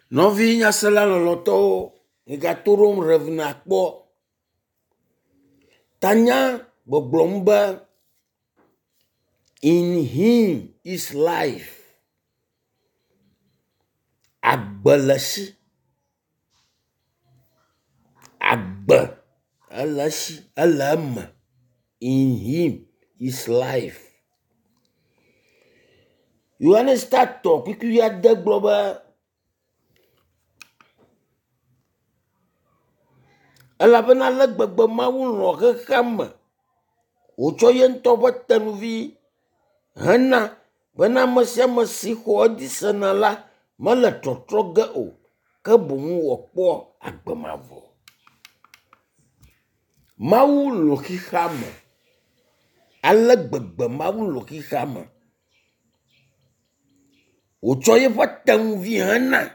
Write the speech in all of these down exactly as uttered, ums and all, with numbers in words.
Novi nyasela loloto igatorom revna kpo. Tanya boblomba in him is life. Agbalashi. Agba. Alashi. Alama. In him is life. You want to start talk quickly you had the global. Alabana lagbagba mawun roke kama. Ocho yen toba tanuvi. Hana. Bana masya masi hodi sanala. Mala totroga o. Kabumu wakpo agbamavo. Mawun loki kama. Alagbagba mawun loki kama. Ocho yen tanuvi hana.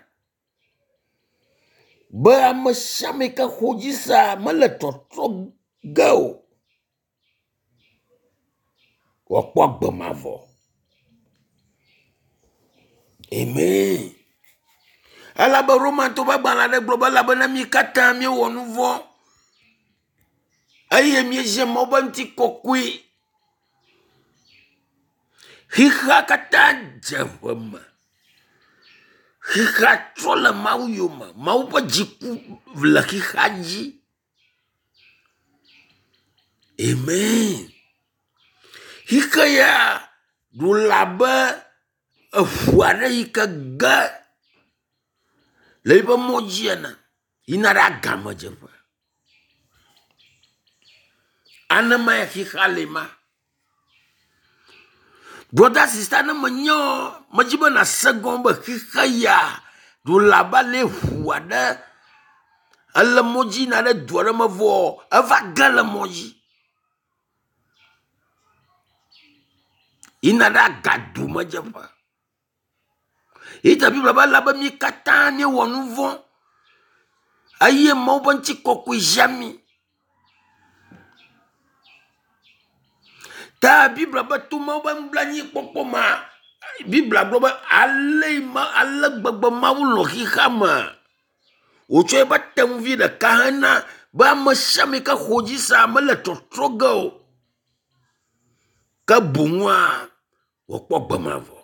Ba mashameka hojisa mala totro go. Wakwa gbamavo. Amen. Alaba Roman to babala de global labana mi kata mi wonuvo. Aye mi je mobanti kokui. Hika kata javama. Hika trola mau yoma. Mau pa jiku vlaki haji. Amen. Hika ya dulaba afuara hika ga. Leba mojiana. Inara gama java. Anama ya hika lema. Brother sister na manyo. Majiba na sagomba hika ya. Dulaba le huada. Ala moji na le duara mavo. Avagala moji. Inara gadu majava. Ita bibla ba laba mi katane wonuvo. Aye maubanchi kokwe jami. Ta bibla ba tu mauban blani kokoma. Bibla bloba ale ma ala gbagba maulo hikama. Ocho ba temvi da kahana ba mashami ka hojisa mala totrogo. Ka bungwa wakwa gbamavo.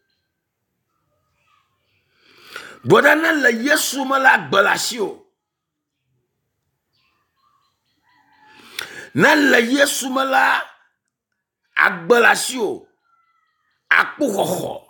Bodana la Yesu mala agbalasio. Na la Yesu mala agbalasio. Akpuhoho.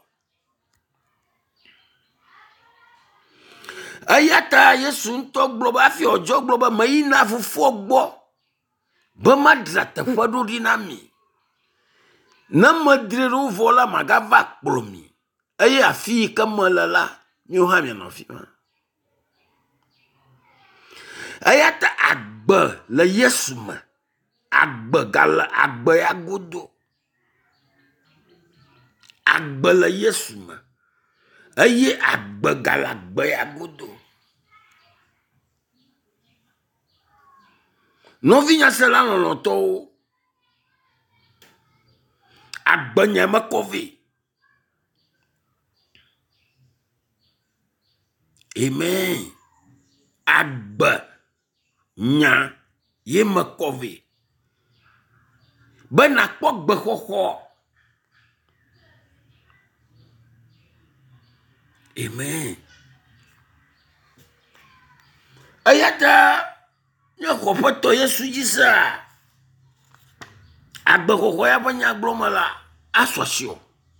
Ayata Yesu nto globa afi ojo globa maina fufu ogbo. Bama drata fado dinami. Na madriru vola magava kplomi. Aye afi kamalala. Nyohamya no fi. Ayata agba la Yesu ma. Agba gala agba ya godo. Agba la Yesu ma. Aye agba gala agba ya godo. No vinya sela no loto. Agba nyama kovi. Amen. Agba nya yema kovi. Bana pok behoho. Amen. Ayata nyoko poto Yesu jisa. Agba hoho ya banya glomala asosio.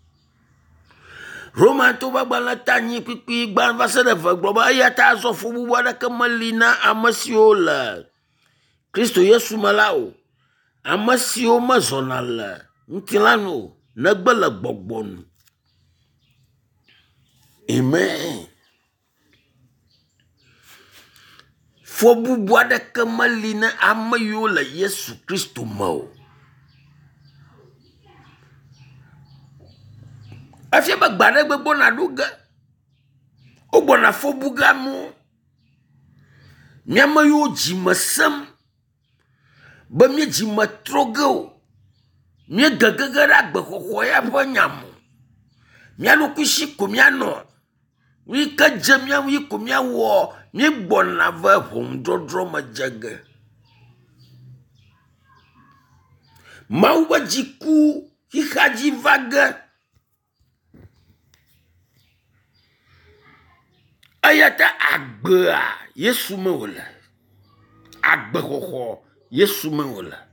Roma to babala tanyi pipi gban vasada va globa ayata asofu buwada kamalina amasiola. Kristo Yesu malao. Amasio mazonala. Ntilano nagbala gbogbonu. Amen. Fobu buwada kamalina amayola Yesu Kristo mao. Afia bagbare gbegbo na duga. Ogbo na fobuga mu. Nyama yo jimasam. Ba mi jimatrogo. Mi gagagara gbehoho ya banyamu. Mi anu kushi kumyano. wi ka jamia wi kumia wo mi gbona va hom drodro ma jage mauba jiku hi haji vaga ayata agba Yesu me wala agba hoho Yesu me wala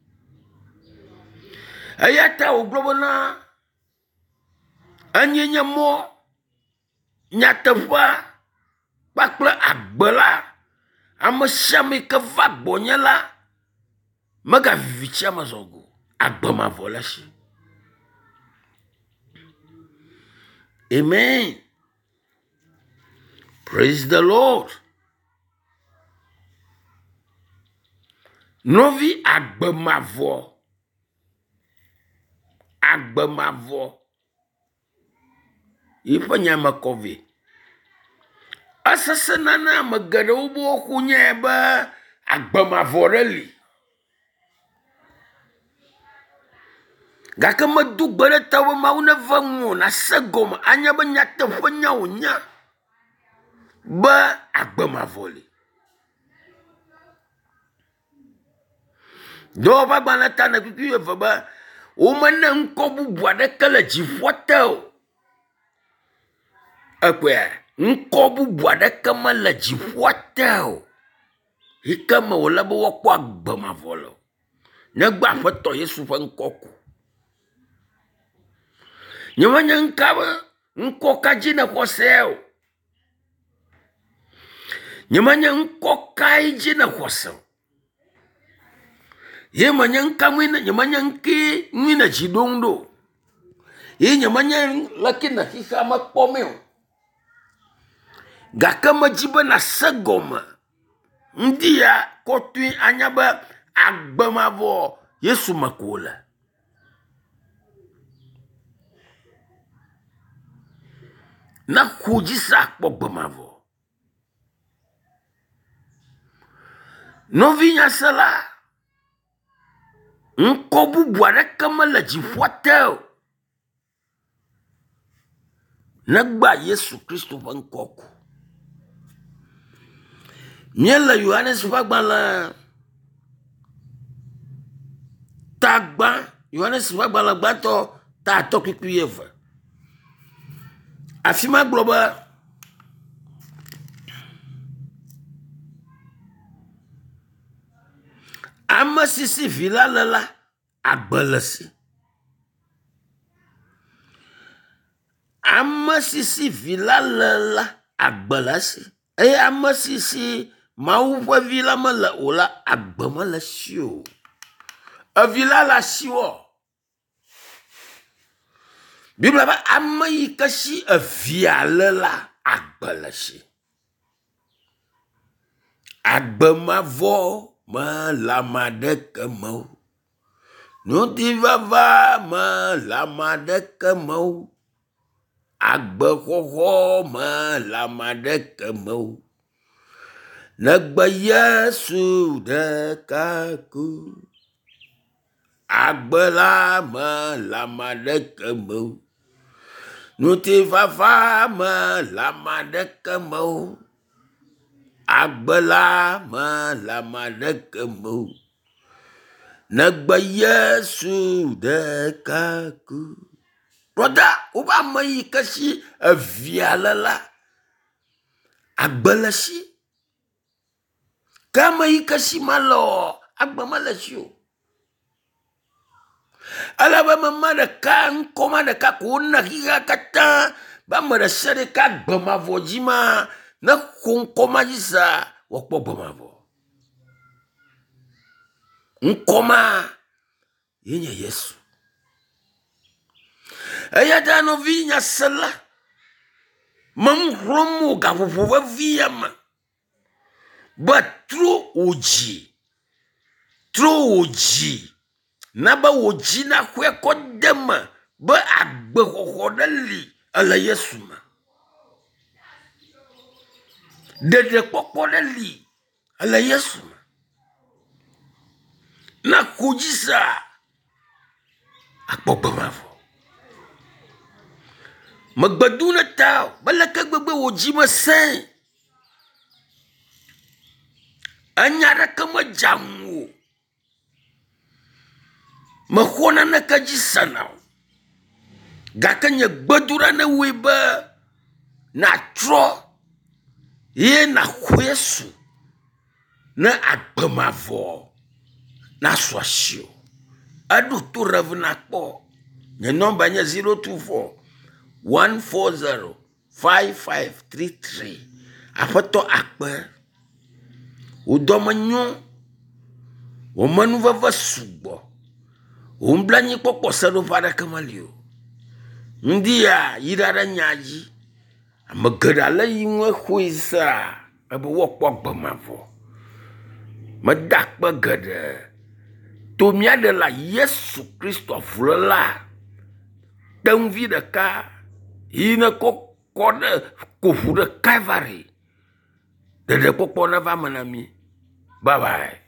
ayata oglobona anyenya mo nyatafa bakla agbala amashame ka vagbonya la maga vicha mazogo agbama volashi. Amen. Praise the Lord. Novi agbama vo agbama vo ifanya makovi asasana na magara ubo kunye ba agbama voreli gaka madu gbara tawa mauna vangu na sagoma anya ba nyata fanya unya ba agbama voli do ba gbana tana kukuye ba o mana nkobu bwada kala jifwatao akwe nkobu bwada kama la jifwatao hikama wala bo wakwa agbama volo nyagba fato Yesu fa nkoku nyamanya nkaba nkoka jina kwa seo nyamanya nkoka jina kwa seo ye manya nkamwina nyamanya nki mwina jidondo ye nyamanya lakina hikama pomeo gakama jiba na sagoma ndia kotui anyaba agbama vo Yesu makola na kujisa agbama vo novinya sala nkobu bwara kama la jifwatao nagba Yesu Kristo van koku miela Yohanes fagbala tagba Yohanes fagbala gbato ta tokiku yeva afima globa ama sisi vilalala agbalasi ama sisi vilalala agbalasi e ama sisi mauwa vila mala ola agbamala sio a vilala sio Bibla ba ama yikashi a vialala agbalasi agbamavo ma lama de kamo no divava ma lama de kamo agbahoho ma lama de kamo nagba Yesu de kaku agbala ma lama de kamo no divava ma lama de kamo agbala ma lama de kamo nagba Yesu de kaku. Brother, uba mai kashi avialala agbalashi kama ikashi malo agbamalashio alaba mamada kan komada kakuna higa kata bamada sare ka gbamavo jima na kunkoma jisa wakpo gbamavo nkoma yenye Yesu ayada no vinya sala mamromo gavuva viama but true oji true oji naba oji na kwe kodema ba agbe hohodali ala Yesu ma dede kokodali ala Yesu ma na kujisa akpobamavo Megbedu ne ta beleke gbegbe wo dzi me se. Enya ɖeke me dzam o. Mexɔ naneke dzi sena o. Gake nye gbedoɖa ne woe be natrɔ ye naxɔ Yesu ne agbe mavɔ nasɔ asi o. Eɖo to rev nakpɔ. Nye nɔmba nye zero two four one four zero five five three three. Aƒetɔ akpe. Wo dɔme nyo. Wo menuveve sugbɔ. Wo blanyi kpɔkpɔ seɖoƒe aɖeke meli o. Ndia yi ɖa ɖe nya dzi. Ame geɖe le yi ŋu xoe sea ebe woakpɔ gbe mavɔ. Meda akpe geɖe to mia ɖe la Yesu Kristo avulela teŋvi ɖeka yi ne kɔ kɔ ɖe koʋu ɖe Calvary. Ɖeɖe kpɔkpɔ ne va me na mi. Bye bye.